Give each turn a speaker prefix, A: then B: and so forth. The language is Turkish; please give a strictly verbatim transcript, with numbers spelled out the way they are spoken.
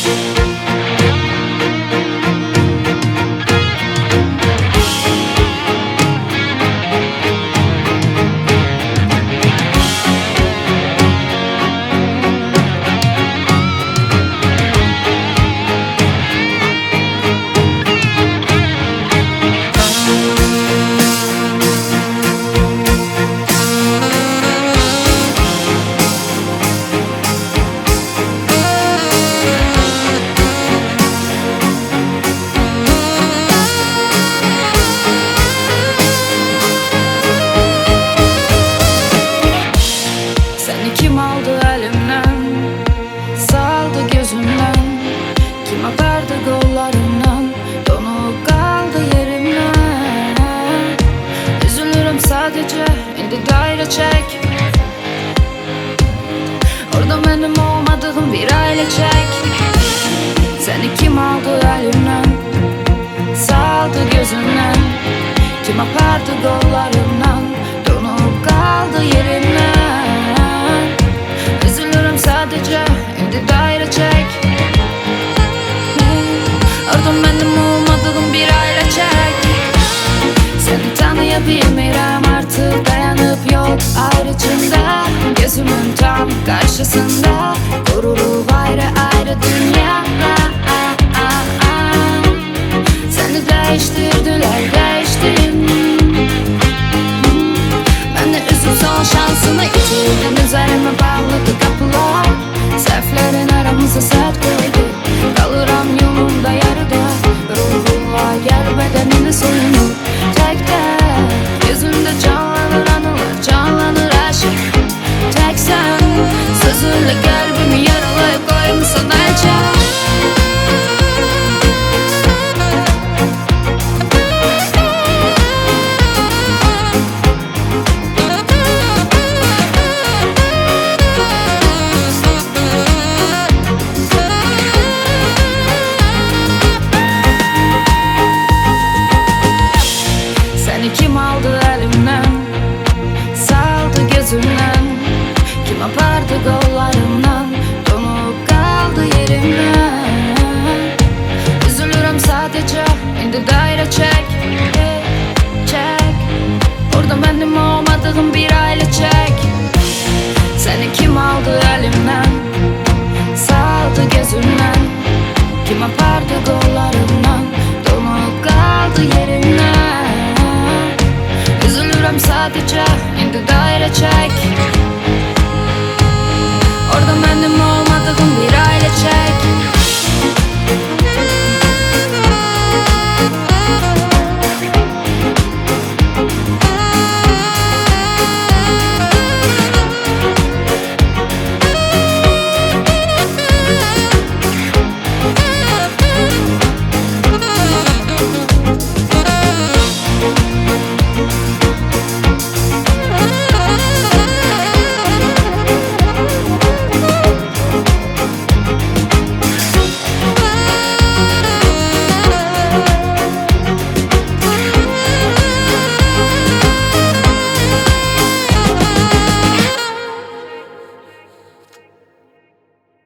A: Kim aldı elimden, saldı gözümden, kim atardı kollarımdan, donup kaldı yerimden. Üzülürüm sadece, indi daire çek. Orada benim olmadığım bir aile çek. Seni kim aldı elimden, saldı gözümden, kim apardı kollarımdan, donup kaldı yerimden. Sadece indi daire çek. Oradan benim olmadığım bir aile çek. Seni tanıyabilmirəm artık, dayanıp yok ayrıcında. Gözümün tam karşısında kurulup ayrı ayrı dünya. Seni değiştirdiler, değiştin. Ben de üzüp son şansını yitirdim, üzerime bağladı.